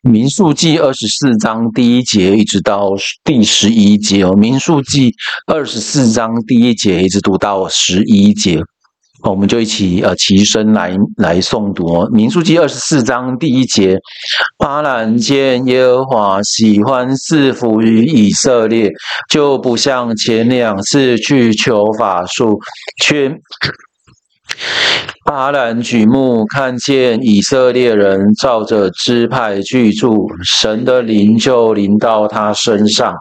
民数记24章第1节一直到第11节哦，民数记24章第1节一直读到11节。我们就一起齐声来诵读哦。民数记24章第1节，巴兰见耶和华喜欢赐福于以色列，就不像前2次去求法术，却巴兰举目看见以色列人照着支派居住，神的灵就临到他身上。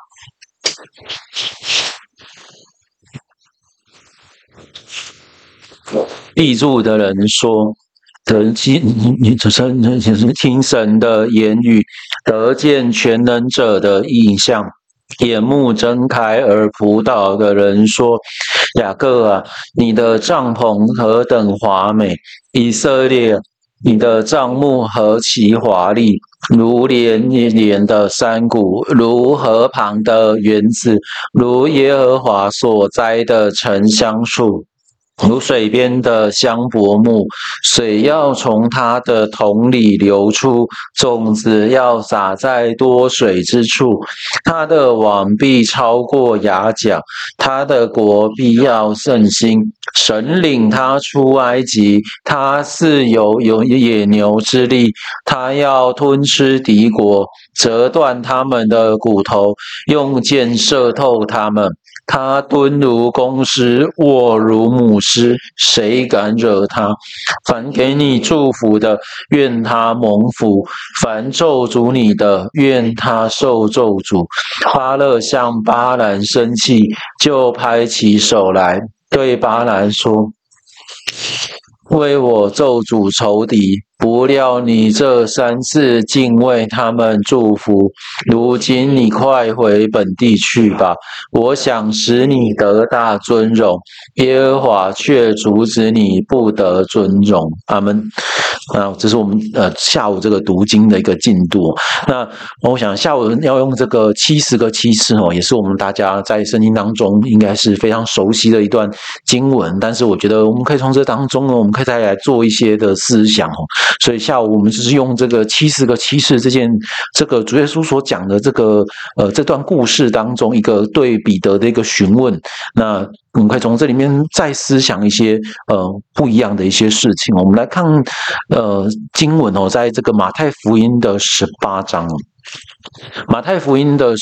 闭住的人说：“你听神的言语，得见全能者的异象。”眼目睁开而仆倒的人说：“雅各啊，你的帐篷何等华美！以色列，你的帐幕何其华丽！如连连的山谷，如河旁的园子，如耶和华所栽的沉香树。”如水边的香柏木，水要从它的桶里流出，种子要撒在多水之处。它的网必超过雅甲，它的国必要甚兴。神领他出埃及，他似有野牛之力，他要吞吃敌国，折断他们的骨头，用箭射透他们。他蹲如公狮，卧如母狮，谁敢惹他？凡给你祝福的，愿他蒙福；凡咒诅你的，愿他受咒诅。巴勒向巴兰生气，就拍起手来，对巴兰说：“为我咒诅仇敌，不料你这3次竟为他们祝福。如今你快回本地去吧，我想使你得大尊荣，耶和华却阻止你不得尊荣。”阿们。这是我们下午这个读经的一个进度。那我想下午要用这个70个7次也是我们大家在圣经当中应该是非常熟悉的一段经文，但是我觉得我们可以从这当中我们可以再来做一些的思想所以下午我们就是用这个70个7次这个主耶稣所讲的这段故事当中一个对彼得的一个询问，那我们可以从这里面再思想一些不一样的一些事情。我们来看经文在这个马太福音的18章马太福音的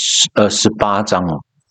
18章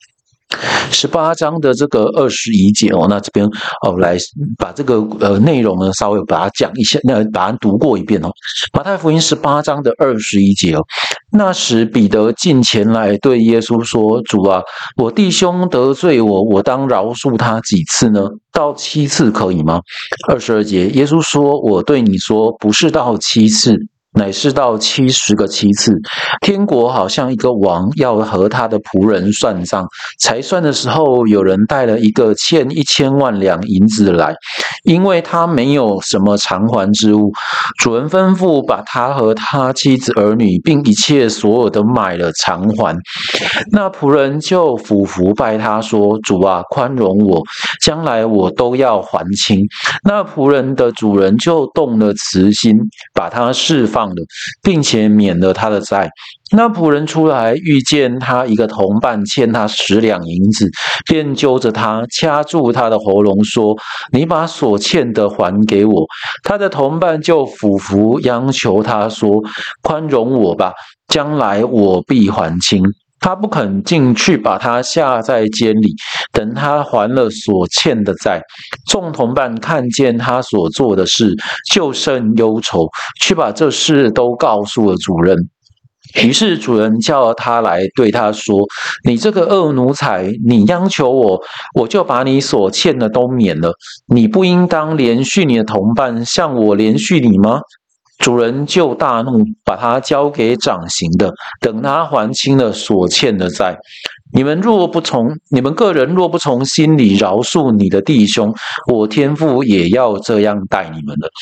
18章的这个21节那这边来把这个内容呢稍微把它讲一下，把它读过一遍马太福音18章的21节那时彼得近前来对耶稣说：“主啊，我弟兄得罪我，我当饶恕他几次呢？到7次可以吗？”22节，耶稣说：“我对你说，不是到7次，乃是到70个7次。天国好像一个王要和他的仆人算账，才算的时候，有人带了一个欠1000万两银子来，因为他没有什么偿还之物。主人吩咐把他和他妻子儿女，并一切所有的买了偿还。那仆人就俯伏拜他说：主啊，宽容我，将来我都要还清。那仆人的主人就动了慈心，把他释放了，并且免了他的债。那仆人出来，遇见他一个同伴欠他10两银子，便揪着他，掐住他的喉咙，说：你把所欠的还给我。他的同伴就俯伏央求他说：宽容我吧，将来我必还清。他不肯进去，把他下在监里，等他还了所欠的债。众同伴看见他所做的事，就甚忧愁，去把这事都告诉了主人。于是主人叫他来，对他说：你这个恶奴才，你央求我，我就把你所欠的都免了。你不应当连续你的同伴，像我连续你吗？主人就大怒，把他交给掌刑的，等他还清了所欠的债。你们个人若不从心里饶恕你的弟兄，我天父也要这样待你们了。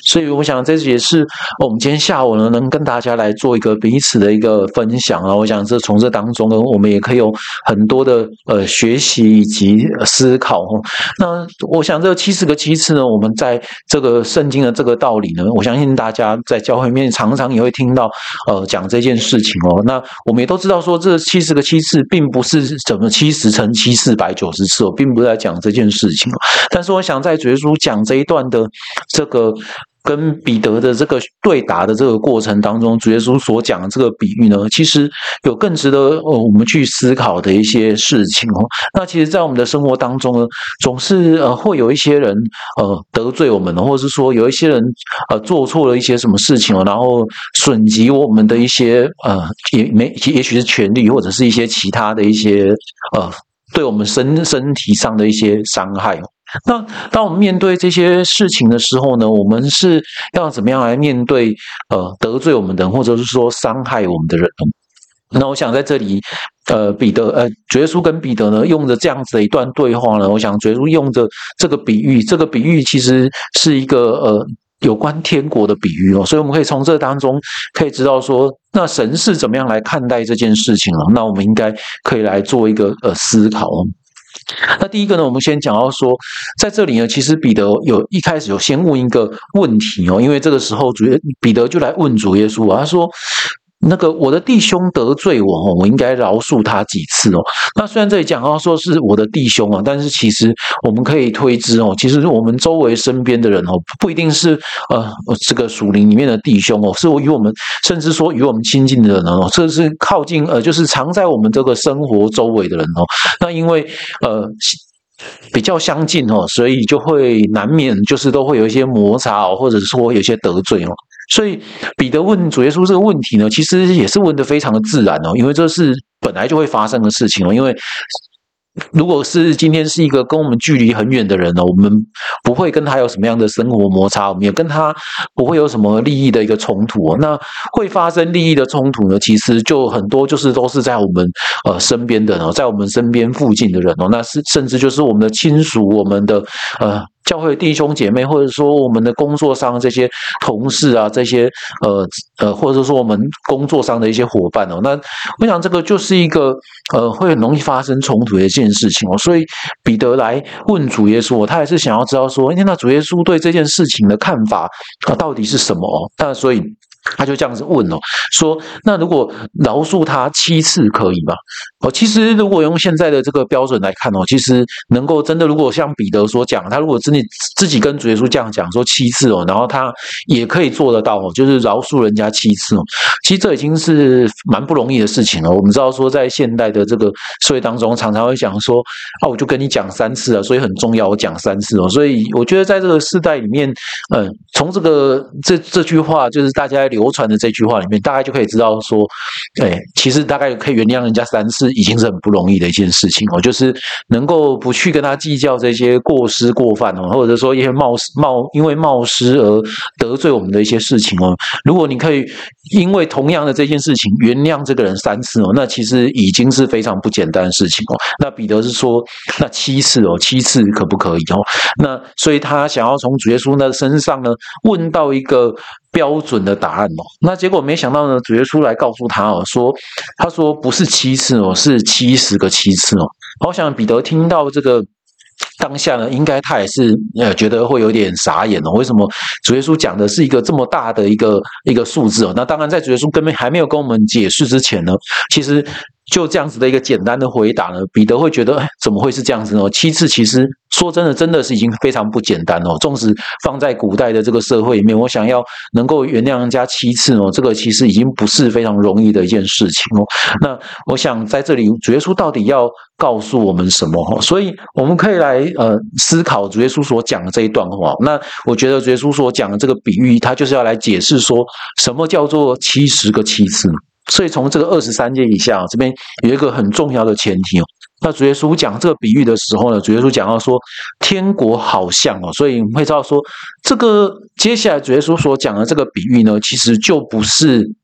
所以我想这也是我们今天下午呢能跟大家来做一个彼此的一个分享啊。我想从这当中呢，我们也可以有很多的学习以及思考哦。那我想这70个七次呢，我们在这个圣经的这个道理呢，我相信大家在教会里面常常也会听到讲这件事情哦。那我们也都知道说，这70个七次并不是怎么70乘7 490次哦，并不是在讲这件事情哦。但是我想在主耶稣讲这一段的这个跟彼得的这个对答的这个过程当中，主耶稣所讲的这个比喻呢，其实有更值得我们去思考的一些事情哦。那其实，在我们的生活当中呢，总是会有一些人得罪我们，或者是说有一些人做错了一些什么事情哦，然后损及我们的一些也许是权利，或者是一些其他的一些对我们身体上的一些伤害哦。那当我们面对这些事情的时候呢，我们是要怎么样来面对得罪我们的人，或者是说伤害我们的人呢？那我想在这里，主耶稣跟彼得呢，用着这样子的一段对话呢，我想主耶稣用着这个比喻，这个比喻其实是一个有关天国的比喻哦，所以我们可以从这当中可以知道说，那神是怎么样来看待这件事情哦？那我们应该可以来做一个思考哦。那第一个呢，我们先讲到说，在这里呢，其实彼得一开始有先问一个问题哦，因为这个时候彼得就来问主耶稣啊，他说：“那个我的弟兄得罪我，我应该饶恕他几次哦？”那虽然这里讲到说是我的弟兄啊，但是其实我们可以推知哦，其实我们周围身边的人哦，不一定是这个属灵里面的弟兄哦，是与我们甚至说与我们亲近的人哦，这是靠近就是常在我们这个生活周围的人哦。那因为比较相近哦，所以就会难免就是都会有一些摩擦哦，或者说有一些得罪哦。所以彼得问主耶稣这个问题呢，其实也是问得非常的自然哦，因为这是本来就会发生的事情哦。因为如果是今天是一个跟我们距离很远的人呢，我们不会跟他有什么样的生活摩擦，我们也跟他不会有什么利益的一个冲突哦。那会发生利益的冲突呢，其实就很多都是在我们身边的人哦，在我们身边附近的人哦，那是甚至就是我们的亲属，我们的教会弟兄姐妹，或者说我们的工作上这些同事啊，这些或者说我们工作上的一些伙伴哦，那我想这个就是一个会很容易发生冲突的一件事情哦。所以彼得来问主耶稣，他也是想要知道说，那主耶稣对这件事情的看法到底是什么哦？那所以他就这样子问哦，说那如果饶恕他7次可以吗？其实如果用现在的这个标准来看哦，其实能够真的如果像彼得所讲，他如果真的自己跟主耶稣这样讲说7次哦，然后他也可以做得到哦，就是饶恕人家7次哦，其实这已经是蛮不容易的事情了。我们知道说在现代的这个社会当中，常常会讲说我就跟你讲3次啊，所以很重要，我讲3次哦。所以我觉得在这个世代里面，从这句话就是大家流传的这句话里面，大概就可以知道说，其实大概可以原谅人家3次，已经是很不容易的一件事情哦。就是能够不去跟他计较这些过失过犯哦，或者说一些因为冒失而得罪我们的一些事情哦。如果你可以因为同样的这件事情原谅这个人3次哦，那其实已经是非常不简单的事情哦。那彼得是说，那7次哦，7次可不可以哦？那所以他想要从主耶稣的身上呢，问到一个标准的答案哦。那结果没想到呢，主耶稣来告诉他哦，他说不是7次哦，是70个7次哦。我想彼得听到这个当下呢，应该他也是觉得会有点傻眼哦。为什么主耶稣讲的是一个这么大的一个数字哦？那当然，在主耶稣根本还没有跟我们解释之前呢，其实就这样子的一个简单的回答呢，彼得会觉得怎么会是这样子呢？7次其实说真的是已经非常不简单哦。纵使放在古代的这个社会里面，我想要能够原谅人家7次哦，这个其实已经不是非常容易的一件事情哦。那我想在这里主耶稣到底要告诉我们什么？所以我们可以来思考主耶稣所讲的这一段话。那我觉得主耶稣所讲的这个比喻，他就是要来解释说什么叫做70个7次。所以从这个23节以下，这边有一个很重要的前提哦。那主耶稣讲这个比喻的时候呢，主耶稣讲到说天国好像哦，所以我们会知道说，这个接下来主耶稣所讲的这个比喻呢，其实就不是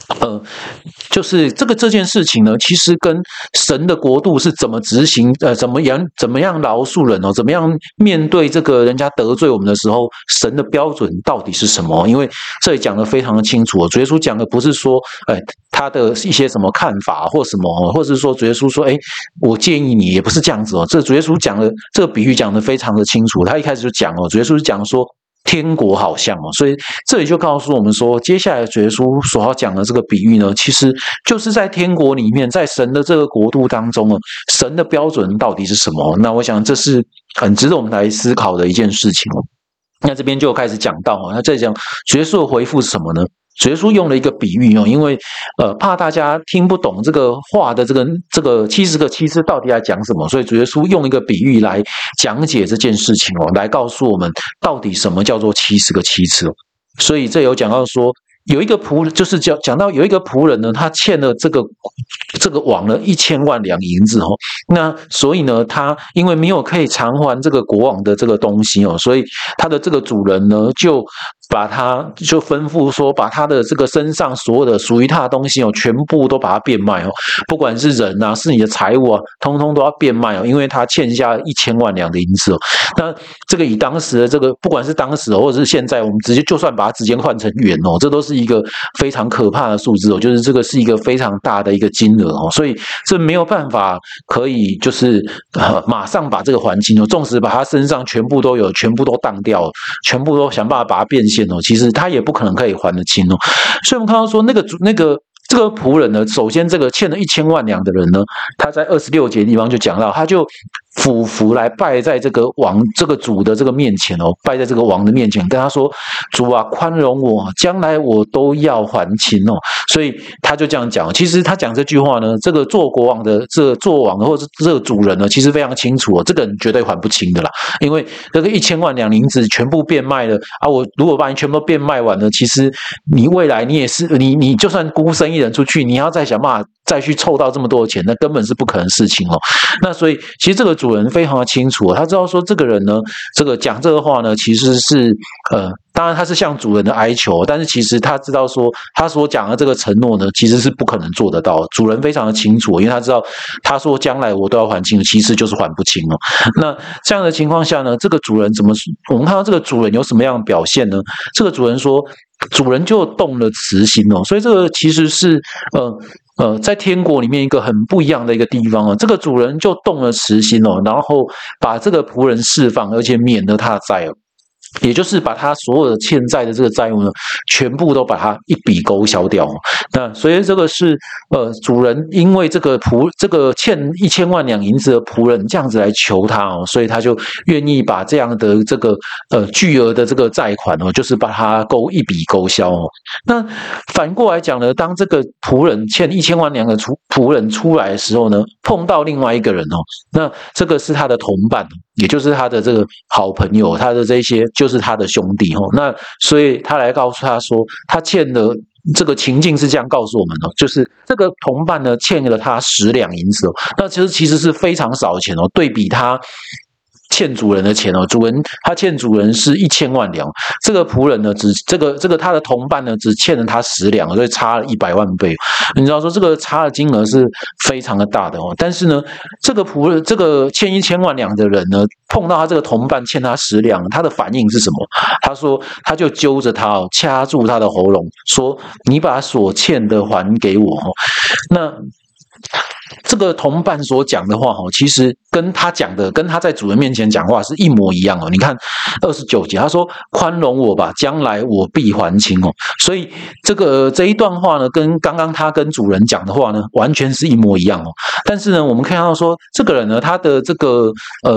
就是这件事情呢，其实跟神的国度是怎么执行，怎么样饶恕人哦，怎么样面对这个人家得罪我们的时候，神的标准到底是什么？因为这里讲得非常的清楚哦，主耶稣讲的不是说，他的一些什么看法或什么，或者是说主耶稣说，我建议你，也不是这样子哦。这主耶稣讲的这个比喻讲得非常的清楚，他一开始就讲哦，主耶稣是讲说。天国好像哦，所以这里就告诉我们说，接下来主耶稣所要讲的这个比喻呢，其实就是在天国里面，在神的这个国度当中哦，神的标准到底是什么？那我想这是很值得我们来思考的一件事情哦。那这边就开始讲到哦，那在讲主耶稣的回复是什么呢？主耶稣用了一个比喻哦，因为怕大家听不懂这个话的这个70个祭司到底在讲什么，所以主耶稣用一个比喻来讲解这件事情哦，来告诉我们到底什么叫做70个妻子哦。所以这有讲到说，有一个仆人，就是讲到有一个仆人呢，他欠了这个王呢1000万两银子哦，那所以呢，他因为没有可以偿还这个国王的这个东西哦，所以他的这个主人呢就吩咐说，把他的这个身上所有的属于他的东西哦，全部都把它变卖哦，不管是人啊，是你的财物啊，通通都要变卖哦，因为他欠下1000万两的银子哦。那这个以当时的这个，不管是当时或者是现在，我们就算把它直接换成元哦，这都是一个非常可怕的数字哦，就是这个是一个非常大的一个金额哦，所以这没有办法可以就是马上把这个还清哦，纵使把他身上全部都有，全部都当掉，全部都想办法把它变现哦，其实他也不可能可以还得清哦。所以我们看到说这个仆人呢，首先这个欠了1000万两的人呢，他在26节地方就讲到，他就俯伏来拜在这个王这个主的这个面前哦，拜在这个王的面前，跟他说：“主啊，宽容我，将来我都要还清哦。”所以他就这样讲。其实他讲这句话呢，这个做国王的、做王的或者这个主人呢，其实非常清楚哦，这个人绝对还不清的啦，因为这个1000万两银子全部变卖了啊！我如果把你全部变卖完了，其实你未来你也是你就算孤身一人出去，你要再想办法再去凑到这么多的钱，那根本是不可能的事情哦。那所以其实这个主人非常的清楚哦，他知道说这个人呢，这个讲这个话呢，其实是当然他是向主人的哀求，但是其实他知道说他所讲的这个承诺呢，其实是不可能做得到的。主人非常的清楚，因为他知道他说将来我都要还清，其实就是还不清哦。那这样的情况下呢，这个主人我们看到这个主人有什么样的表现呢？这个主人说，主人就动了慈心哦，所以这个其实是在天国里面一个很不一样的一个地方哦，这个主人就动了慈心哦，然后把这个仆人释放，而且免了他的债哦。也就是把他所有的欠债的这个债务呢，全部都把它一笔勾销掉。那所以这个是主人因为这个欠1000万两银子的仆人这样子来求他哦，所以他就愿意把这样的这个巨额的这个债款哦，就是把它一笔勾销哦。那反过来讲呢，当这个仆人欠1000万两的仆人出来的时候呢，碰到另外一个人哦，那这个是他的同伴，也就是他的这个好朋友，他的这些就是他的兄弟哦。那所以他来告诉他说，他欠的这个情境是这样告诉我们哦，就是这个同伴呢欠了他10两银子哦，那其实是非常少的钱哦，对比他欠主人的钱哦，他欠主人是1000万两，这个仆人呢他的同伴呢只欠了他10两，所以差了100万倍。你知道说这个差的金额是非常的大的哦，但是呢，这个欠1000万两的人呢，碰到他这个同伴欠他10两，他的反应是什么？他说他就揪着他哦，掐住他的喉咙，说：“你把所欠的还给我哦。”那这个同伴所讲的话其实跟他在主人面前讲话是一模一样哦。你看29节，他说：“宽容我吧，将来我必还清哦。”所以这一段话呢，跟刚刚他跟主人讲的话呢，完全是一模一样哦。但是呢，我们看到说这个人呢，他的这个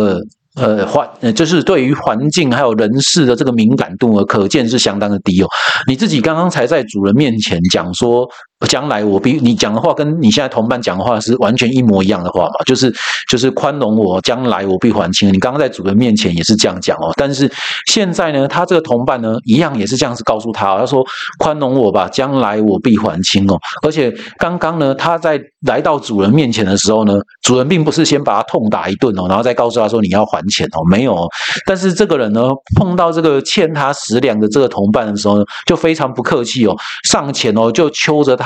就是对于环境还有人事的这个敏感度可见是相当的低哦。你自己刚刚才在主人面前讲说，将来你讲的话跟你现在同伴讲的话是完全一模一样的话嘛，就是宽容我，将来我必还清。你刚刚在主人面前也是这样讲哦，但是现在呢，他这个同伴呢，一样也是这样子告诉他，他说：“宽容我吧，将来我必还清哦。”而且刚刚呢，他在来到主人面前的时候呢，主人并不是先把他痛打一顿哦，然后再告诉他说你要还钱哦，没有哦。但是这个人呢，碰到这个欠他10两的这个同伴的时候呢，就非常不客气哦，上前哦就揪着他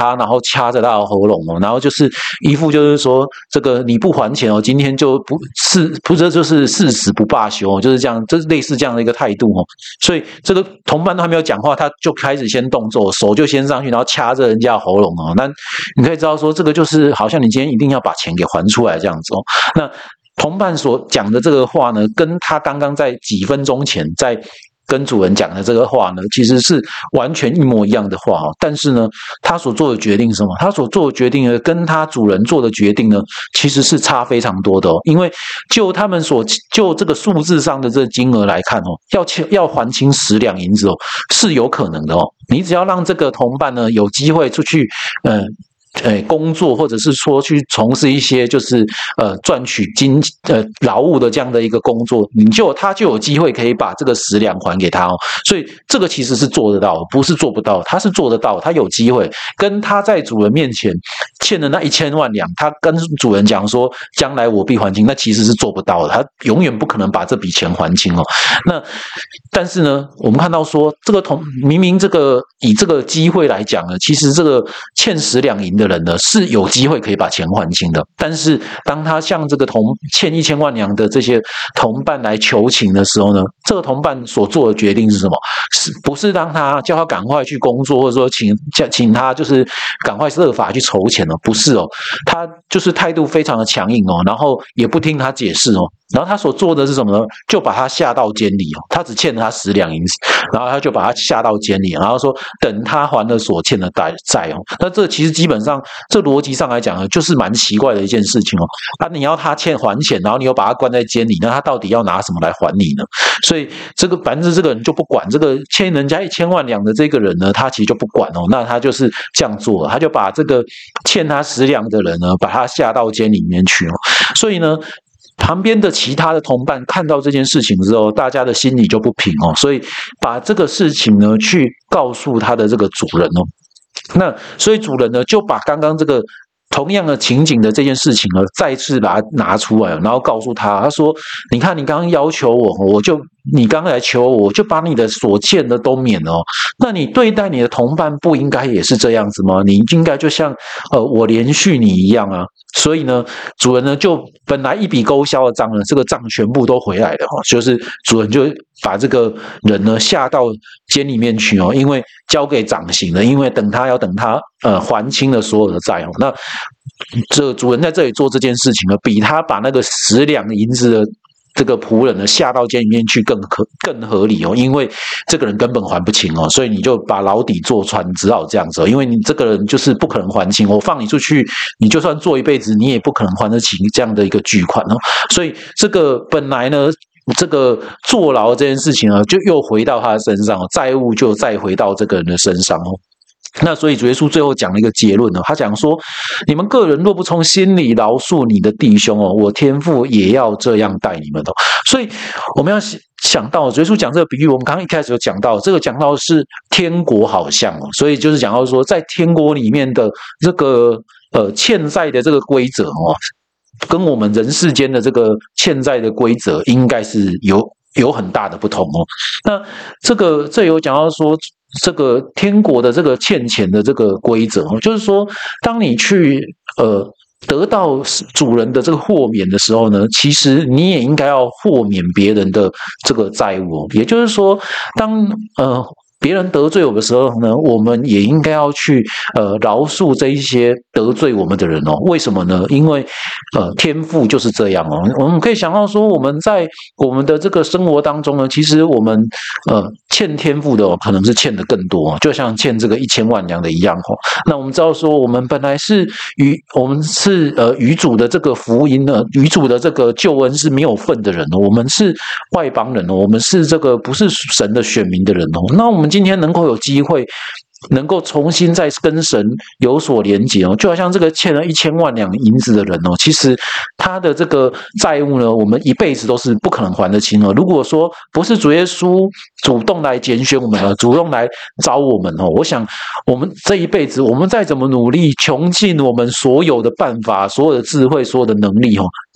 他，然后掐着他的喉咙哦，然后就是一副就是说这个你不还钱哦，今天就不这就是誓死不罢休哦，就是这样，就是类似这样的一个态度哦。所以这个同伴都还没有讲话，他就开始先动作，手就先上去，然后掐着人家的喉咙哦。那你可以知道说，这个就是好像你今天一定要把钱给还出来这样子哦。那同伴所讲的这个话呢，跟他刚刚在几分钟前在跟主人讲的这个话呢，其实是完全一模一样的话哦。但是呢，他所做的决定是什么？他所做的决定呢，跟他主人做的决定呢，其实是差非常多的哦。因为就他们就这个数字上的这个金额来看哦，要还清10两银子哦，是有可能的哦。你只要让这个同伴呢有机会出去，工作，或者是说去从事一些就是赚取劳务的这样的一个工作，他就有机会可以把这个10两还给他哦。所以这个其实是做得到，不是做不到，他是做得到，他有机会。跟他在主人面前欠的那1000万两，他跟主人讲说将来我必还清，那其实是做不到的，他永远不可能把这笔钱还清哦。但是呢，我们看到说这个明明以这个机会来讲呢，其实这个欠10两银的人呢是有机会可以把钱还清的。但是当他向这个欠1000万两的这些同伴来求情的时候呢，这个同伴所做的决定是什么？不是让他叫他赶快去工作，或者说请他就是赶快设法去筹钱哦，不是哦，他就是态度非常的强硬哦，然后也不听他解释哦。然后他所做的是什么呢？就把他下到监里哦，他只欠了他10两银子，然后他就把他下到监里，然后说等他还了所欠的债哦。那这其实基本上这逻辑上来讲呢，就是蛮奇怪的一件事情哦。你要他还钱，然后你又把他关在监里，那他到底要拿什么来还你呢？所以反正这个人就不管，这个欠人家1000万两的这个人呢，他其实就不管哦。那他就是这样做了，他就把这个欠他10两的人呢，把他下到监里面去哦。所以呢，旁边的其他的同伴看到这件事情之后，大家的心里就不平哦，所以把这个事情呢去告诉他的这个主人哦。那所以主人呢就把刚刚这个同样的情景的这件事情呢，再次把它拿出来，然后告诉他说：“你看，你刚刚要求我，你刚刚来求我就把你的所欠的都免了哦。那你对待你的同伴不应该也是这样子吗？你应该就像我连续你一样啊。”所以呢，主人呢就本来一笔勾销的账呢，这个账全部都回来了哦，就是主人就把这个人呢下到监里面去哦，因为交给掌刑了，因为等他还清了所有的债哦。那这个主人在这里做这件事情呢，比他把那个10两银子的这个仆人呢下到监里面去更合理哦，因为这个人根本还不清哦，所以你就把牢底坐穿，只好这样子哦，因为你这个人就是不可能还清，我放你出去，你就算做一辈子，你也不可能还得起这样的一个巨款哦。所以这个本来呢，这个坐牢这件事情呢，就又回到他的身上哦，债务就再回到这个人的身上哦。那所以主耶稣最后讲了一个结论哦，他讲说：你们个人若不从心里饶恕你的弟兄哦，我天父也要这样待你们哦。所以我们要想到主耶稣讲这个比喻，我们刚刚一开始有讲到，这个讲到是天国好像哦，所以就是讲到说，在天国里面的这个欠债的这个规则哦，跟我们人世间的这个欠债的规则应该是有很大的不同哦。那这有讲到说，这个天国的这个欠钱的这个规则哦，就是说，当你去得到主人的这个豁免的时候呢，其实你也应该要豁免别人的这个债务哦。也就是说，当别人得罪我的时候呢，我们也应该要去饶恕这一些得罪我们的人哦。为什么呢？因为天父就是这样哦。我们可以想到说，我们在我们的这个生活当中呢，其实我们欠天父的可能是欠的更多，就像欠这个1000万两的一样哦。那我们知道说，我们本来是与主的这个福音呢，与主的这个救恩是没有份的人哦。我们是外邦人哦，我们是这个不是神的选民的人哦。那我们今天能够有机会，能够重新再跟神有所连结哦，就好像这个欠了1000万两银子的人哦，其实他的这个债务呢，我们一辈子都是不可能还得清哦。如果说不是主耶稣主动来拣选我们了，主动来找我们哦，我想我们这一辈子，我们再怎么努力，穷尽我们所有的办法、所有的智慧、所有的能力哦，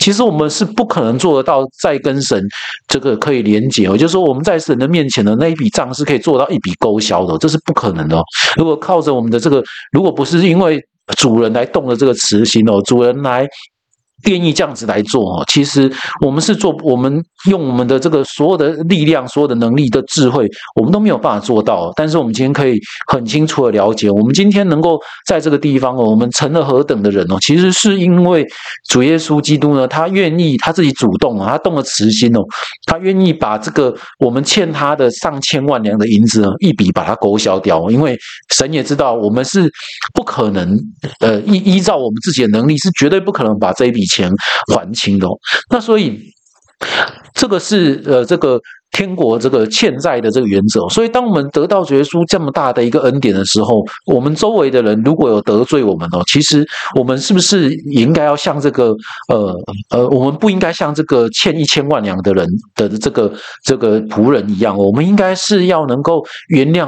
其实我们是不可能做得到再跟神这个可以连结哦，就是说我们在神的面前的那一笔账是可以做到一笔勾销的，这是不可能的哦。如果靠着我们的这个，如果不是因为主人来动了这个慈心哦，主人来愿意这样子来做哦，其实我们用我们的这个所有的力量、所有的能力的智慧，我们都没有办法做到。但是我们今天可以很清楚的了解，我们今天能够在这个地方哦，我们成了何等的人哦，其实是因为主耶稣基督呢，他愿意他自己主动啊，他动了慈心哦，他愿意把这个我们欠他的上千万两的银子呢，一笔把它勾销掉。因为神也知道我们是不可能依照我们自己的能力是绝对不可能把这一笔钱还清的哦。那所以这个是这个天国这个欠债的这个原则。所以当我们得到主耶稣这么大的一个恩典的时候，我们周围的人如果有得罪我们哦，其实我们是不是也应该要像这个我们不应该像这个欠1000万两的人的这个仆人一样，我们应该是要能够原谅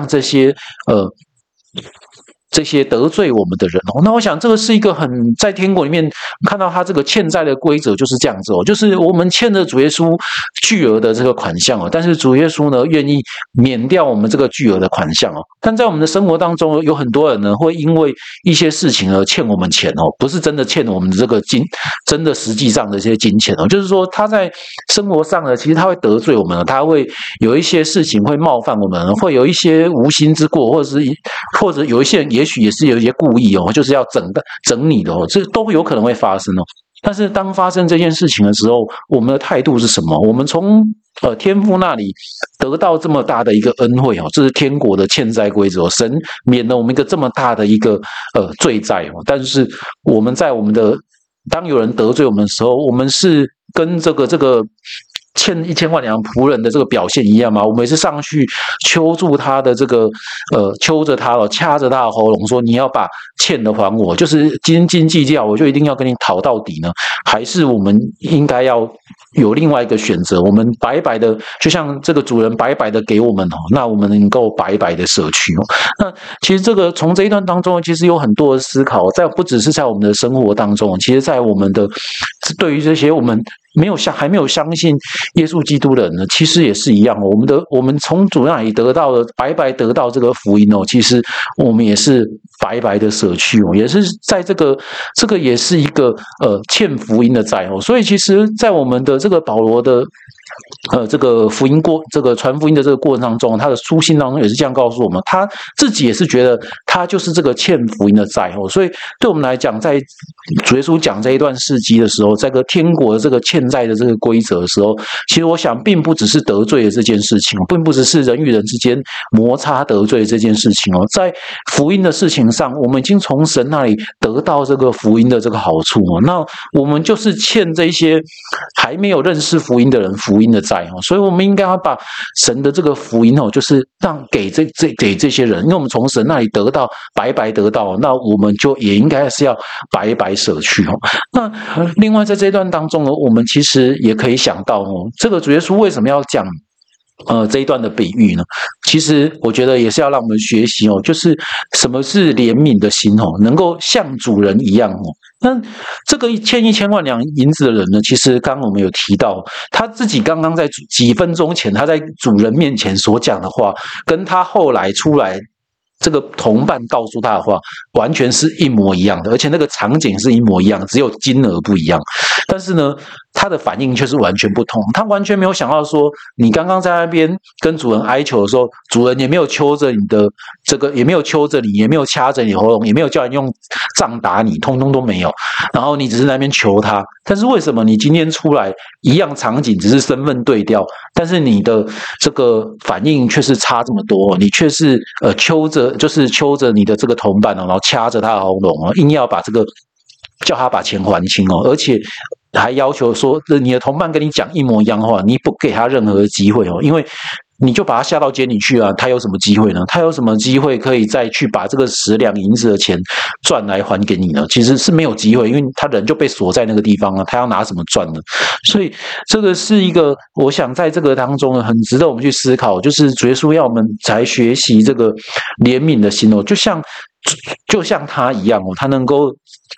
这些得罪我们的人哦。那我想这个是一个在天国里面看到他这个欠债的规则就是这样子哦，就是我们欠了主耶稣巨额的这个款项哦，但是主耶稣呢愿意免掉我们这个巨额的款项哦。但在我们的生活当中，有很多人呢会因为一些事情而欠我们钱哦，不是真的欠我们这个真的实际上的一些金钱哦，就是说他在生活上呢，其实他会得罪我们，他会有一些事情会冒犯我们，会有一些无心之过，或者有一些人也许也是有一些故意哦，就是要整你的哦，这都有可能会发生哦。但是当发生这件事情的时候，我们的态度是什么？我们从天父那里得到这么大的一个恩惠哦，这是天国的欠债规则哦，神免了我们一个这么大的一个罪债哦。但是我们在当有人得罪我们的时候，我们是跟这个欠1000万两仆人的这个表现一样吗？我们也是上去揪住他的这个揪着他了，掐着他的喉咙说你要把欠的还我，就是斤斤计较，我就一定要跟你讨到底呢？还是我们应该要有另外一个选择？我们白白的，就像这个主人白白的给我们哦，那我们能够白白的舍去哦。那其实从这一段当中，其实有很多的思考，不只是在我们的生活当中，其实在我们的对于这些我们还没有相信耶稣基督的人呢，其实也是一样哦。我们从主那里白白得到这个福音哦，其实我们也是白白的舍去哦，也是在这个也是一个欠福音的债哦。所以其实，在我们的这个保罗的这个传福音的这个过程当中，他的书信当中也是这样告诉我们，他自己也是觉得他就是这个欠福音的债哦。所以对我们来讲，在主耶稣讲这一段事迹的时候，这个天国的这个欠债的这个规则的时候，其实我想并不只是得罪的这件事情，并不只是人与人之间摩擦得罪的这件事情哦，在福音的事情上，我们已经从神那里得到这个福音的这个好处哦。那我们就是欠这些还没有认识福音的人福音的债哦，所以我们应该要把神的这个福音哦，就是给这些人，因为我们从神那里白白得到，那我们就也应该是要白白舍去哦。那另外在这一段当中呢，我们其实也可以想到哦，这个主耶稣为什么要讲这一段的比喻呢？其实我觉得也是要让我们学习哦，就是什么是怜悯的心哦，能够像主人一样哦。那这个欠1000万两银子的人呢，其实刚刚我们有提到，他自己刚刚在几分钟前他在主人面前所讲的话，跟他后来出来这个同伴告诉他的话，完全是一模一样的，而且那个场景是一模一样，只有金额不一样。但是呢，他的反应却是完全不同，他完全没有想到说，你刚刚在那边跟主人哀求的时候，主人也没有揪着你的也没有揪着你，也没有掐着你喉咙，也没有叫你用杖打你，通通都没有。然后你只是在那边求他，但是为什么你今天出来一样场景，只是身份对调，但是你的这个反应却是差这么多？你却是揪着你的这个同伴哦，然后掐着他的喉咙哦，硬要叫他把钱还清哦，而且还要求说你的同伴跟你讲一模一样的话，你不给他任何的机会哦，因为你就把他下到监里去啊，他有什么机会呢？他有什么机会可以再去把这个10两银子的钱赚来还给你呢？其实是没有机会，因为他人就被锁在那个地方了，他要拿什么赚呢？所以这个是一个，我想在这个当中呢，很值得我们去思考，就是主耶稣要我们才学习这个怜悯的心哦，就像就像他一样他能够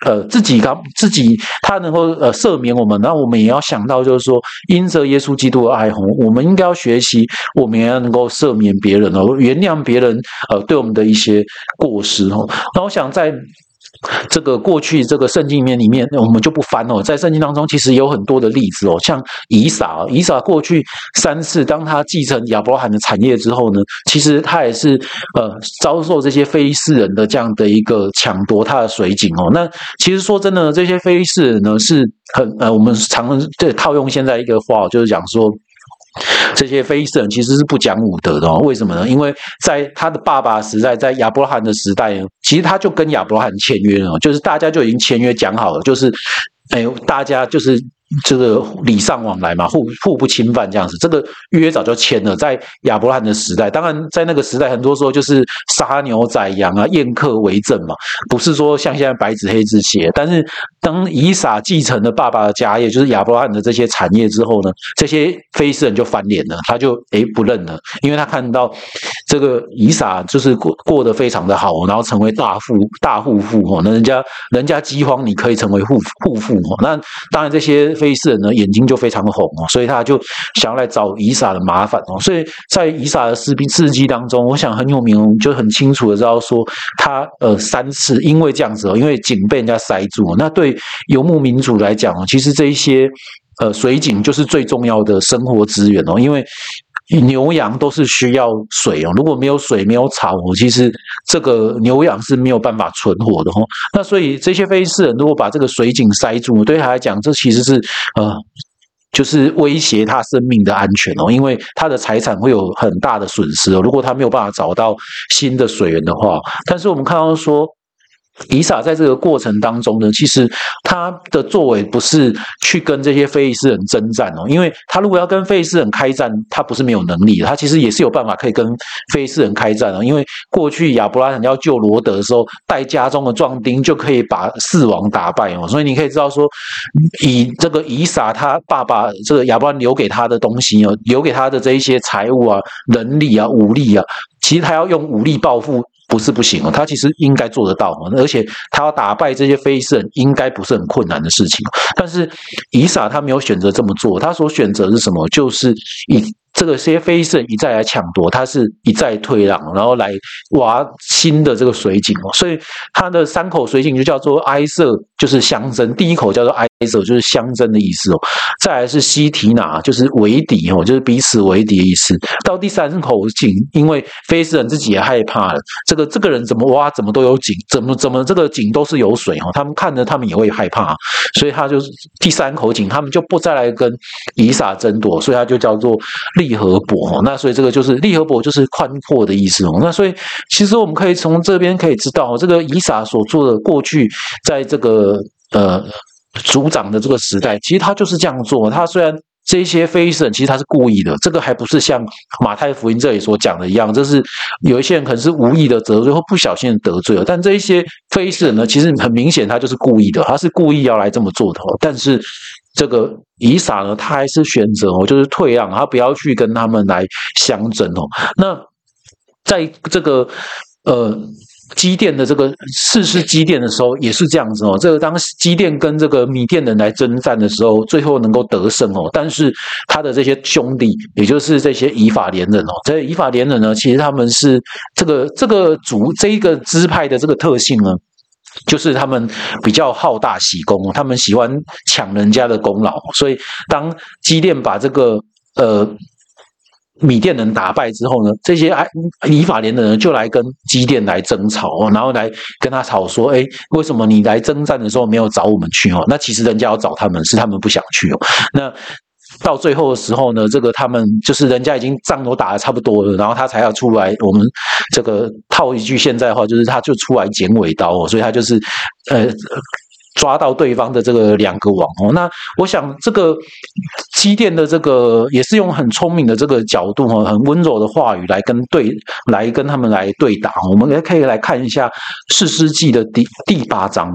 他能够赦免我们，那我们也要想到就是说，因着耶稣基督的爱我们应该要学习，我们也要能够赦免别人原谅别人对我们的一些过失那我想在这个过去这个圣经里面，我们就不翻在圣经当中其实有很多的例子像以撒过去3次当他继承亚伯拉罕的产业之后呢，其实他也是遭受这些非利士人的这样的一个抢夺他的水井那其实说真的，这些非利士人呢是我们常套用现在一个话就是讲说，这些非利士人其实是不讲武德的为什么呢？因为在他的爸爸时代，在亚伯拉罕的时代，其实他就跟亚伯拉罕签约了就是大家就已经签约讲好了，就是大家就是这个礼尚往来嘛，互不侵犯这样子，这个约早就签了，在亚伯拉罕的时代。当然，在那个时代，很多时候就是杀牛宰羊宴客为政嘛，不是说像现在白纸黑字写。但是，当以撒继承了爸爸的家业，就是亚伯拉罕的这些产业之后呢，这些非利士人就翻脸了，他就不认了，因为他看到这个以撒就是过得非常的好，然后成为大户富那人家饥荒，你可以成为户富那当然这些非利士人呢眼睛就非常红所以他就想要来找以撒的麻烦所以在以撒的事迹当中，我想很有名，就很清楚的知道说他3次因为这样子因为井被人家塞住那对游牧民族来讲其实这一些水井就是最重要的生活资源因为牛羊都是需要水如果没有水没有草其实这个牛羊是没有办法存活的那所以这些非利士人如果把这个水井塞住，对他来讲这其实是就是威胁他生命的安全因为他的财产会有很大的损失如果他没有办法找到新的水源的话。但是我们看到说以撒在这个过程当中呢，其实他的作为不是去跟这些非利士人征战因为他如果要跟非利士人开战，他不是没有能力的，他其实也是有办法可以跟非利士人开战因为过去亚伯拉罕要救罗德的时候，带家中的壮丁就可以把4王打败所以你可以知道说，以这个以撒他爸爸这个亚伯拉罕留给他的东西留给他的这一些财物人力武力其实他要用武力报复不是不行他其实应该做得到而且他要打败这些非利士人应该不是很困难的事情但是以撒他没有选择这么做，他所选择是什么？就是以这些非利士人一再来抢夺，他是一再退让，然后来挖新的这个水井所以他的3口水井就叫做埃瑟，就是相争。第一口叫做埃瑟，就是相争的意思再来是西提拿，就是为敌就是彼此为敌的意思。到第3口井，因为非利士人自己也害怕了，这个人怎么挖怎么都有井，怎么这个井都是有水他们看着他们也会害怕所以他就是第3口井，他们就不再来跟以撒争夺，所以他就叫做利和伯那所以这个就是利和伯，就是宽阔的意思那所以其实我们可以从这边可以知道这个以撒所做的过去在这个族长的这个时代，其实他就是这样做。他虽然这些非利士人其实他是故意的，这个还不是像马太福音这里所讲的一样，这是有一些人可能是无意的得罪或不小心的得罪了，但这一些非利士人呢，其实很明显他就是故意的，他是故意要来这么做的但是这个以撒呢，他还是选择就是退让，他不要去跟他们来相争那在这个基甸的这个士师基甸的时候也是这样子这个当基甸跟这个米甸人来征战的时候，最后能够得胜但是他的这些兄弟，也就是这些以法莲人这以法莲人呢，其实他们是这个族这一个支派的这个特性呢，就是他们比较好大喜功，他们喜欢抢人家的功劳，所以当基甸把这个米甸人打败之后呢，这些以法莲的人就来跟基甸来争吵然后来跟他吵说为什么你来征战的时候没有找我们去那其实人家要找他们，是他们不想去那到最后的时候呢，这个他们就是人家已经仗都打得差不多了，然后他才要出来，我们这个套一句现在话，就是他就出来剪尾刀所以他就是抓到对方的这个2个王那我想这个基甸的这个也是用很聪明的这个角度很温柔的话语来跟他们来对打我们也可以来看一下士师记的第8章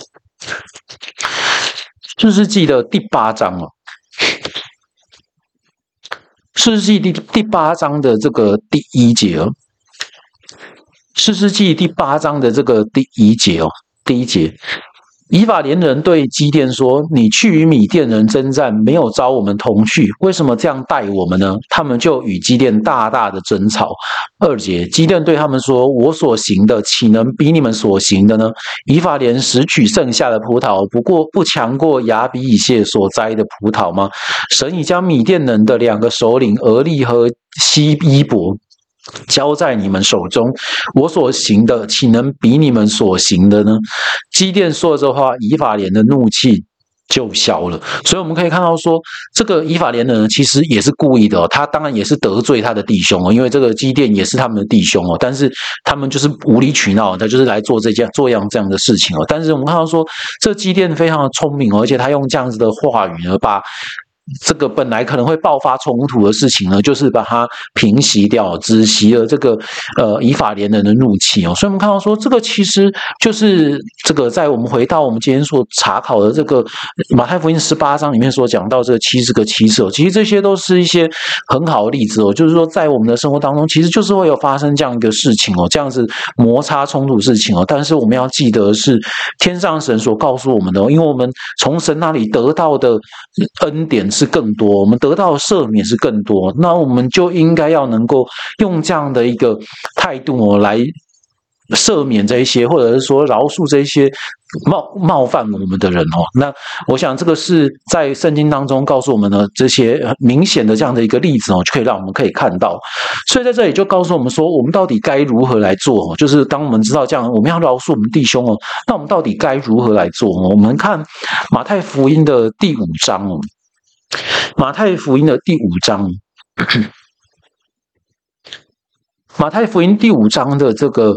士师记的第8章士师记第8章的这个第1节士师记第8章的这个第1节哦，第1节。以法莲人对基甸说：“你去与米甸人征战，没有召我们同去，为什么这样待我们呢？”他们就与基甸大大的争吵。2节，基甸对他们说：“我所行的，岂能比你们所行的呢？以法莲拾取剩下的葡萄，不强过亚比以谢所摘的葡萄吗？神已将米甸人的2个首领俄利和希伊伯交在你们手中，我所行的岂能比你们所行的呢？”基甸说了这话，以法莲的怒气就消了。所以我们可以看到说，这个以法莲人其实也是故意的哦，他当然也是得罪他的弟兄哦，因为这个基甸也是他们的弟兄哦，但是他们就是无理取闹，他就是来做这样的事情哦。但是我们看到说，这基甸非常的聪明哦，而且他用这样子的话语呢，把这个本来可能会爆发冲突的事情呢，就是把它平息掉，止息了这个以法莲人的怒气哦。所以我们看到说，这个其实就是这个在我们回到我们今天所查考的这个马太福音18章里面所讲到这个70个启示哦，其实这些都是一些很好的例子哦，就是说在我们的生活当中，其实就是会有发生这样一个事情哦，这样子摩擦冲突事情哦。但是我们要记得是天上神所告诉我们的哦，因为我们从神那里得到的恩典是更多，我们得到的赦免是更多，那我们就应该要能够用这样的一个态度来赦免这一些，或者是说饶恕这一些冒犯我们的人哦。那我想这个是在圣经当中告诉我们的这些明显的这样的一个例子哦，就可以让我们可以看到。所以在这里就告诉我们说，我们到底该如何来做哦？就是当我们知道这样，我们要饶恕我们弟兄哦，那我们到底该如何来做哦？我们看马太福音的第5章哦。马太福音的第5章，马太福音第5章的这个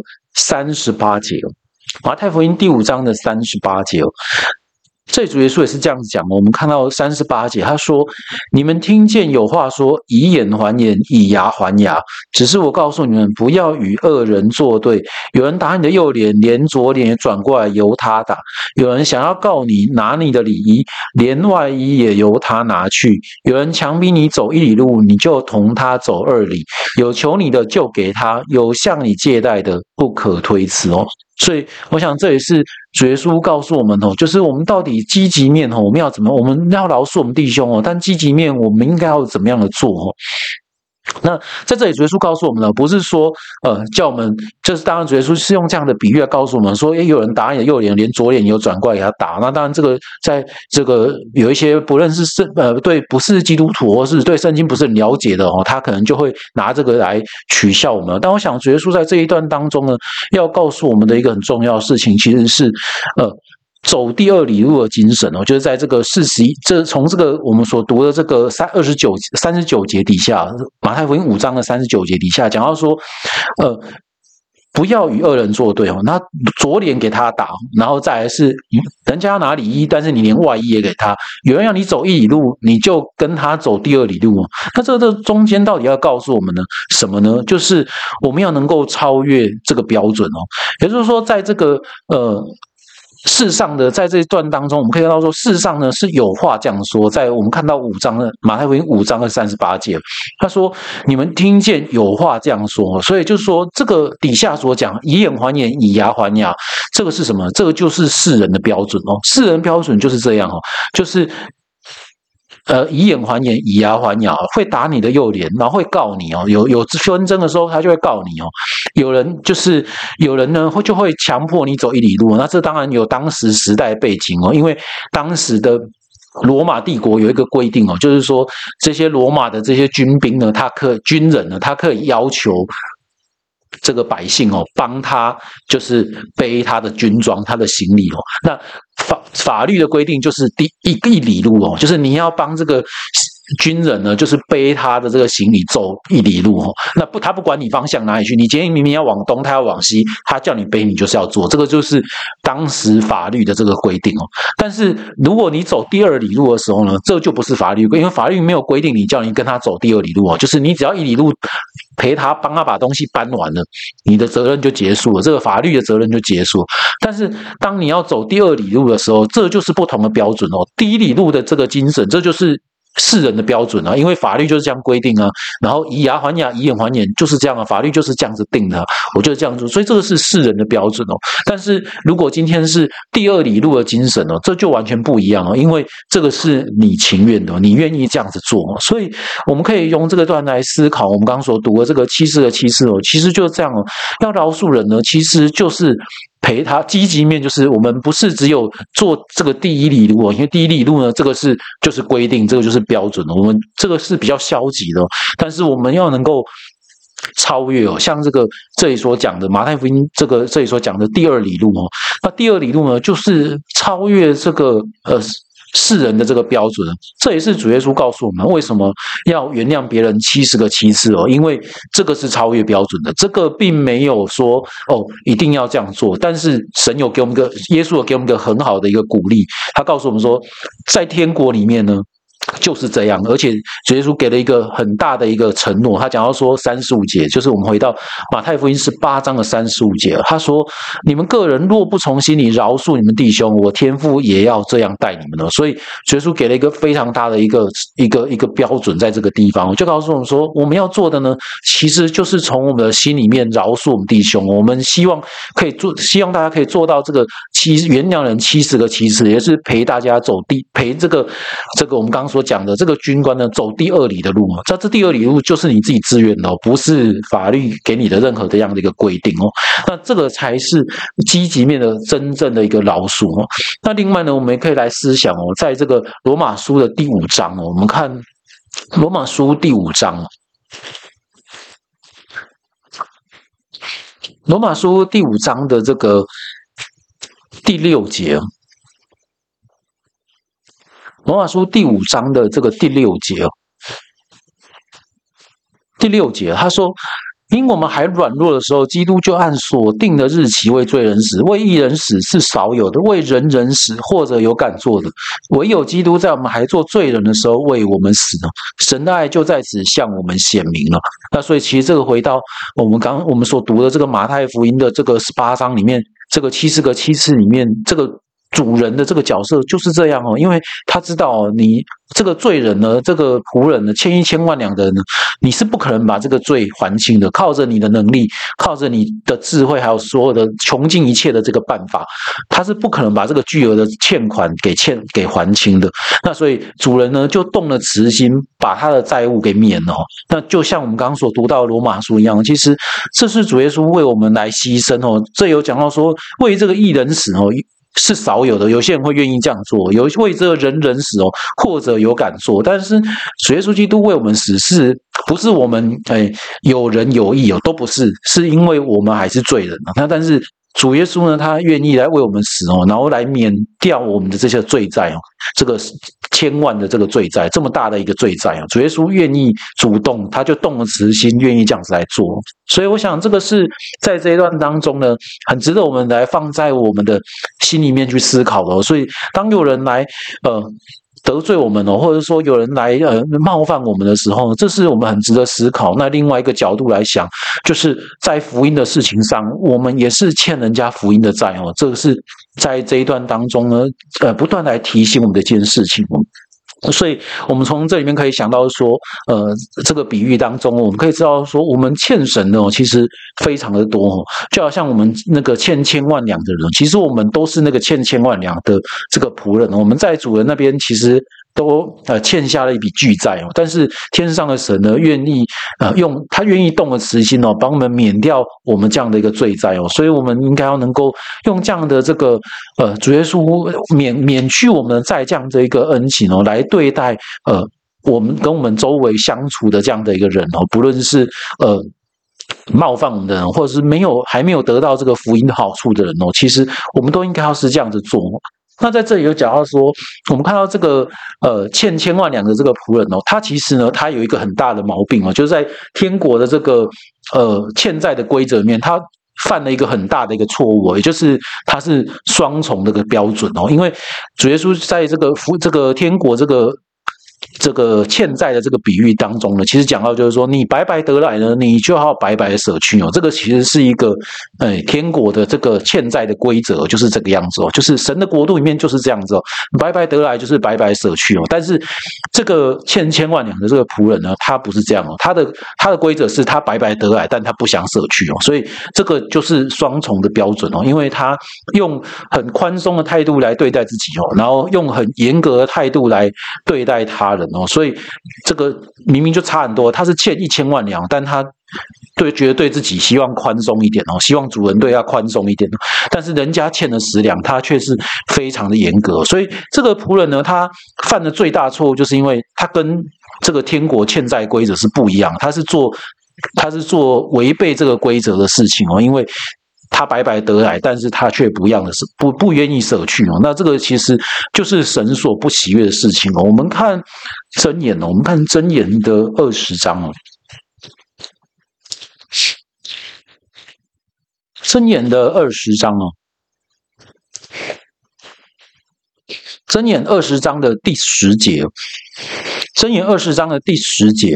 38节哦，马太福音第5章的38节哦，这主耶稣也是这样子讲哦。我们看到38节，他说：“你们听见有话说，以眼还眼，以牙还牙。只是我告诉你们，不要与恶人作对。有人打你的右脸，连左脸也转过来由他打；有人想要告你，拿你的里衣，连外衣也由他拿去；有人强逼你走1里路，你就同他走2里。有求你的就给他，有向你借贷的不可推辞哦。”所以我想这也是主耶稣告诉我们哦，就是我们到底积极面哦，我们要怎么？我们要饶恕我们弟兄哦，但积极面我们应该要怎么样的做哦？那在这里，主耶稣告诉我们呢，不是说叫我们，就是当然主耶稣是用这样的比喻来告诉我们说，有人打你的右脸，连左脸也有转过来给他打。那当然，这个在这个有一些不认识对不是基督徒或是对圣经不是很了解的哦，他可能就会拿这个来取笑我们。但我想主耶稣在这一段当中呢，要告诉我们的一个很重要的事情，其实是走第2里路的精神哦，就是在这个从这个我们所读的这个39节底下，马太福音5章的39节底下讲到说，不要与恶人作对哦，那左脸给他打，然后再来是人家要拿里衣，但是你连外衣也给他，有人要你走1里路，你就跟他走第2里路哦。那这个中间到底要告诉我们呢什么呢？就是我们要能够超越这个标准哦，也就是说，在这个事上的在这一段当中，我们可以看到说，事上呢是有话这样说，在我们看到马太福音5章的38节，他说：“你们听见有话这样说。”所以就是说，这个底下所讲以眼还眼，以牙还牙，这个是什么？这个就是世人的标准哦。世人标准就是这样哦，就是以眼还眼，以牙还牙，会打你的右脸，然后会告你哦。有纷争的时候，他就会告你哦。有人呢就会强迫你走1里路，那这当然有当时时代背景哦，因为当时的罗马帝国有一个规定哦，就是说这些罗马的这些军兵呢，军人呢，他可以要求这个百姓哦，帮他就是背他的军装、他的行李哦。那法律的规定就是1里路哦，就是你要帮这个军人呢，就是背他的这个行李走1里路哦。那他不管你方向哪里去，你今天明明要往东，他要往西，他叫你背，你就是要做。这个就是当时法律的这个规定哦。但是如果你走第2里路的时候呢，这就不是法律，因为法律没有规定你叫你跟他走第2里路哦，就是你只要1里路帮他把东西搬完了，你的责任就结束了，这个法律的责任就结束了。但是当你要走第2里路的时候，这就是不同的标准哦。第1里路的这个精神，这就是世人的标准啊，因为法律就是这样规定啊，然后以牙还牙，以眼还眼，就是这样啊，法律就是这样子定的啊，我就这样做，所以这个是世人的标准哦。但是如果今天是第二里路的精神哦，这就完全不一样哦，因为这个是你情愿的，你愿意这样子做哦，所以我们可以用这个段来思考，我们刚刚所读的这个七世的七世哦，其实就是这样哦，要饶恕人呢，其实就是陪他积极面，就是我们不是只有做这个第一里路哦，因为第一里路呢，这个就是规定，这个就是标准的，我们这个是比较消极的哦，但是我们要能够超越哦，像这里所讲的马太福音这里所讲的第二里路哦，那第二里路呢，就是超越这个世人的这个标准，这也是主耶稣告诉我们为什么要原谅别人70个7次哦，因为这个是超越标准的，这个并没有说哦一定要这样做，但是神有给我们耶稣有给我们一个很好的一个鼓励，他告诉我们说，在天国里面呢，就是这样，而且主耶稣给了一个很大的一个承诺，他讲到说35节，就是我们回到马太福音18章的35节，他说：“你们个人若不从心里饶恕你们弟兄，我天父也要这样待你们了。”所以主耶稣给了一个非常大的一个标准，在这个地方，就告诉我们说，我们要做的呢，其实就是从我们的心里面饶恕我们弟兄。我们希望大家可以做到这个原谅人70个7次，也是陪大家陪这个我们刚刚所讲的这个军官呢，走第二里的路哦。这第二里路就是你自己自愿的哦，不是法律给你的任何这样的一个规定哦。那这个才是积极面的真正的一个饶恕哦。那另外呢，我们也可以来思想哦，在这个罗马书的第5章哦，我们看罗马书第5章。罗马书第5章的这个第6节，罗马书第5章的这个第6节，他说：“因我们还软弱的时候，基督就按所定的日期为罪人死，为义人死是少有的，为人死或者有敢做的，唯有基督在我们还做罪人的时候为我们死了。神的爱就在此向我们显明了。”那所以其实这个回到我们所读的这个马太福音的这个18章里面，这个70个7次里面，这个主人的这个角色就是这样哦，因为他知道哦，你这个罪人呢，这个仆人呢，千亿千万两的人呢，你是不可能把这个罪还清的，靠着你的能力，靠着你的智慧，还有所有的穷尽一切的这个办法，他是不可能把这个巨额的欠款给还清的。那所以主人呢就动了慈心，把他的债务给免了哦。那就像我们刚刚所读到的罗马书一样，其实这是主耶稣为我们来牺牲哦。这有讲到说，为这个义人死哦，是少有的，有些人会愿意这样做，有为这个人死哦，或者有敢做，但是主耶稣基督为我们死，是不是我们有仁有义哦，都不是，是因为我们还是罪人啊。那但是主耶稣呢，他愿意来为我们死哦，然后来免掉我们的这些罪债哦，这个千万的这个罪债，这么大的一个罪债哦，主耶稣愿意主动，他就动了慈心，愿意这样子来做。所以我想这个是在这一段当中呢，很值得我们来放在我们的心里面去思考的哦。所以当有人来得罪我们哦，或者说有人来冒犯我们的时候，这是我们很值得思考。那另外一个角度来想，就是在福音的事情上，我们也是欠人家福音的债哦。这个是在这一段当中呢，不断来提醒我们的一件事情哦。所以我们从这里面可以想到说，这个比喻当中，我们可以知道说，我们欠神的其实非常的多哦，就好像我们那个欠千万两的人，其实我们都是那个欠千万两的这个仆人，我们在主人那边其实都欠下了一笔巨债哦，但是天上的神呢，愿意他愿意动了慈心哦，帮我们免掉我们这样的一个罪债哦，所以我们应该要能够用这样的这个主耶稣免去我们的债这样的一个恩情哦，来对待我们跟我们周围相处的这样的一个人哦，不论是冒犯我们的人，或者是还没有得到这个福音的好处的人哦，其实我们都应该要是这样子做。那在这里有讲到说，我们看到这个欠千万两的这个仆人哦，他其实呢，他有一个很大的毛病哦，就是在天国的这个欠债的规则里面，他犯了一个很大的一个错误，也就是他是双重的一个标准哦，因为主耶稣在这个天国这个这个欠债的这个比喻当中呢，其实讲到就是说，你白白得来呢，你就要白白的舍去哦。这个其实是一个天国的这个欠债的规则，就是这个样子哦，就是神的国度里面就是这样子哦，白白得来就是白白舍去哦。但是这个欠千万两的这个仆人呢，他不是这样哦，他的规则是他白白得来，但他不想舍去哦，所以这个就是双重的标准哦，因为他用很宽松的态度来对待自己哦，然后用很严格的态度来对待他人哦，所以这个明明就差很多，他是欠1000万两，但他觉得对自己希望宽松一点哦，希望主人对他宽松一点，但是人家欠了10两，他却是非常的严格，所以这个仆人呢，他犯的最大错误就是因为他跟这个天国欠债规则是不一样，他是做违背这个规则的事情哦，因为他白白得来，但是他却不愿意舍去哦。那这个其实就是神所不喜悦的事情哦。我们看箴言哦，我们看箴言的20章哦，箴言的20章哦，箴言20章的第10节，箴言20章的第10节。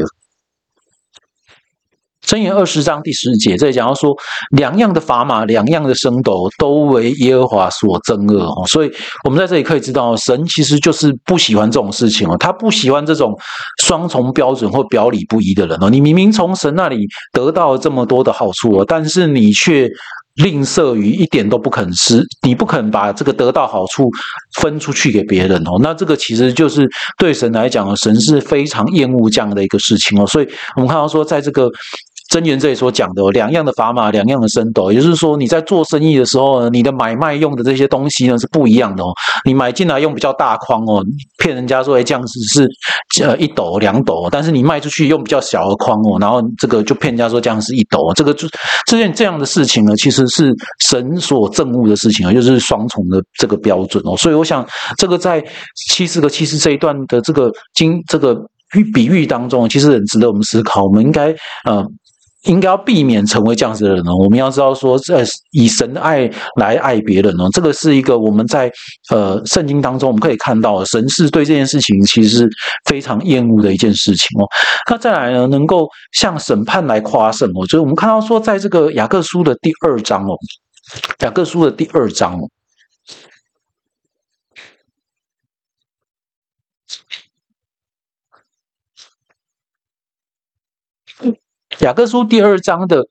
箴言20章第10节，这里讲到说，两样的砝码，两样的升斗，都为耶和华所憎恶哦。所以我们在这里可以知道，神其实就是不喜欢这种事情哦，他不喜欢这种双重标准或表里不一的人哦。你明明从神那里得到了这么多的好处哦，但是你却吝啬于一点都不肯吃，你不肯把这个得到好处分出去给别人哦。那这个其实就是对神来讲，神是非常厌恶这样的一个事情哦。所以我们看到说，在这个箴言这里所讲的哦，两样的砝码，两样的升斗，也就是说你在做生意的时候呢，你的买卖用的这些东西呢是不一样的哦。你买进来用比较大筐哦，骗人家说这样子是1斗2斗，但是你卖出去用比较小的筐哦，然后这个就骗人家说这样是1斗，这样的事情呢，其实是神所憎恶的事情，就是双重的这个标准哦。所以我想这个在70个70这一段的这个比喻当中，其实很值得我们思考。我们应该要避免成为这样子的人哦。我们要知道说，以神的爱来爱别人哦，这个是一个我们在圣经当中我们可以看到，神是对这件事情其实是非常厌恶的一件事情哦。那再来呢，能够向审判来夸胜哦，就是我们看到说，在这个雅各书的第2章哦，雅各书的第2章哦。雅各书第2章的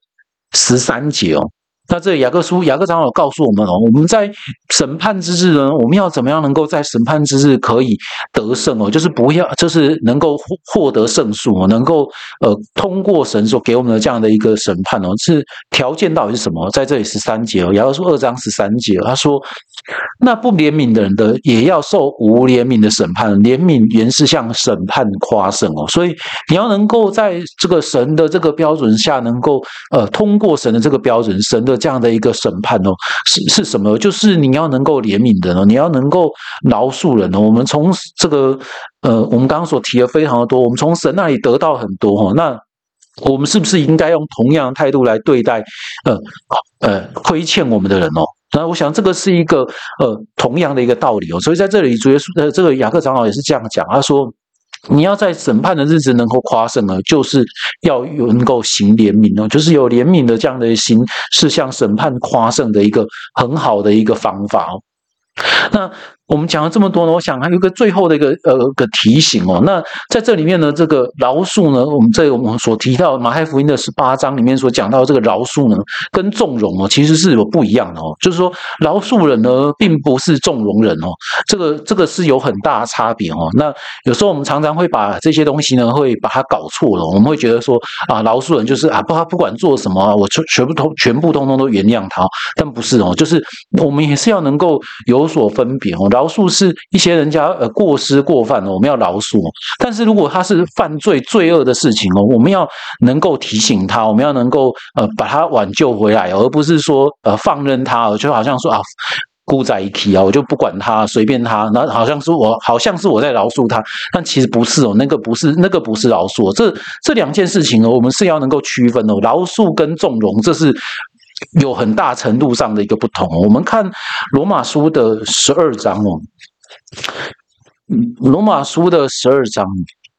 13节哦，那这雅各长老告诉我们哦，我们在审判之日呢，我们要怎么样能够在审判之日可以得胜哦？就是能够获得胜诉哦，能够通过神所给我们的这样的一个审判哦，是条件到底是什么？在这里13节哦，雅各书2章13节，他说：“那不怜悯的人的也要受无怜悯的审判，怜悯原是向审判夸胜哦。”所以你要能够在这个神的这个标准下，能够通过神的这个标准，神的这样的一个审判哦，是什么？就是你要能够怜悯人哦，你要能够饶恕人哦。我们从这个我们刚刚所提的非常的多，我们从神那里得到很多哦。那我们是不是应该用同样的态度来对待亏欠我们的人哦？那我想这个是一个同样的一个道理哦。所以在这里主耶稣这个雅各长老也是这样讲，他说：“你要在审判的日子能够夸胜呢，就是要能够行怜悯哦，就是有怜悯的这样的心，是向审判夸胜的一个很好的一个方法哦。”那我们讲了这么多呢，我想还有一个最后的一个提醒哦。那在这里面呢，这个饶恕呢，我们所提到马太福音的18章里面所讲到的这个饶恕呢，跟纵容哦，其实是有不一样的哦。就是说，饶恕人呢，并不是纵容人哦，这个是有很大的差别哦。那有时候我们常常会把这些东西呢，会把它搞错了。我们会觉得说啊，饶恕人就是他不管做什么，我全部通通都原谅他，但不是哦，就是我们也是要能够有所分别哦。饶恕是一些人家过失过犯哦，我们要饶恕哦。但是如果他是犯罪罪恶的事情哦，我们要能够提醒他，我们要能够把他挽救回来，而不是说放任他，就好像说啊孤在一起啊，我就不管他，随便他，那好像是我在饶恕他，但其实不是哦，那个不是饶恕哦。这两件事情哦，我们是要能够区分哦，饶恕跟纵容，这是有很大程度上的一个不同。我们看罗马书的12章哦，罗马书的12章，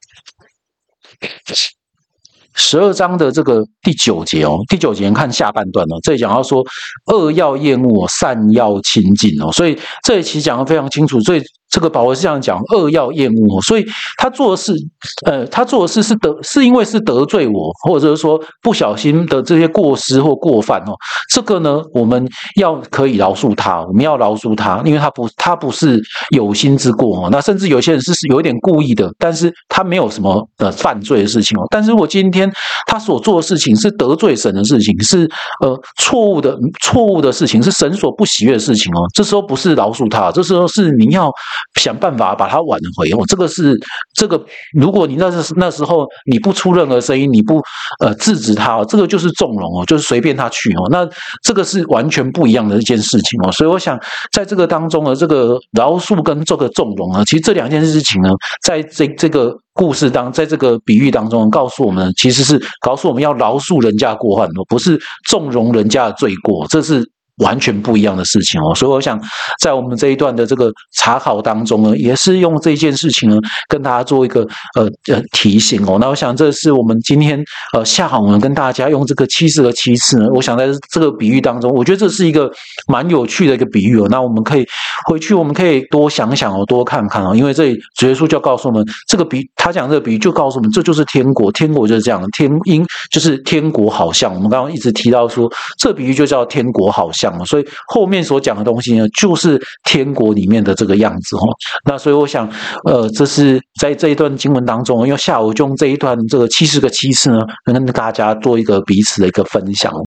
12章的这个第9节哦，第9节看下半段哦，这里讲到说恶要厌恶，善要亲近哦，所以这里其实讲得非常清楚，所以这个保罗是这样讲，恶要厌恶，所以他做的事，是因为是得罪我，或者是说不小心的这些过失或过犯哦，这个呢，我们要可以饶恕他，我们要饶恕他，因为他不是有心之过哦，那甚至有些人是有一点故意的，但是他没有什么犯罪的事情哦，但是如果今天他所做的事情是得罪神的事情，是错误的事情，是神所不喜悦的事情哦，这时候不是饶恕他，这时候是你要想办法把它挽回哦。这个，如果你那时候你不出任何声音，你不制止他哦，这个就是纵容哦，就是随便他去哦。那这个是完全不一样的一件事情哦。所以我想在这个当中呢，这个饶恕跟这个纵容呢，其实这2件事情呢，在这个故事在这个比喻当中告诉我们，其实是告诉我们要饶恕人家过患，不是纵容人家的罪过，这是完全不一样的事情哦。所以我想在我们这一段的这个查考当中呢，也是用这件事情呢跟大家做一个提醒哦。那我想这是我们今天下好我们跟大家用这个70个7次呢，我想在这个比喻当中，我觉得这是一个蛮有趣的一个比喻哦。那我们可以回去，我们可以多想想哦，多看看哦，因为这里主耶稣就告诉我们，他讲这个比喻就告诉我们，这就是天国，天国就是这样，就是天国好像，我们刚刚一直提到说，这比喻就叫天国好像。所以后面所讲的东西呢，就是天国里面的这个样子哦。那所以我想，这是在这一段经文当中，因为下午就用这一段这个70个7次呢，跟大家做一个彼此的一个分享。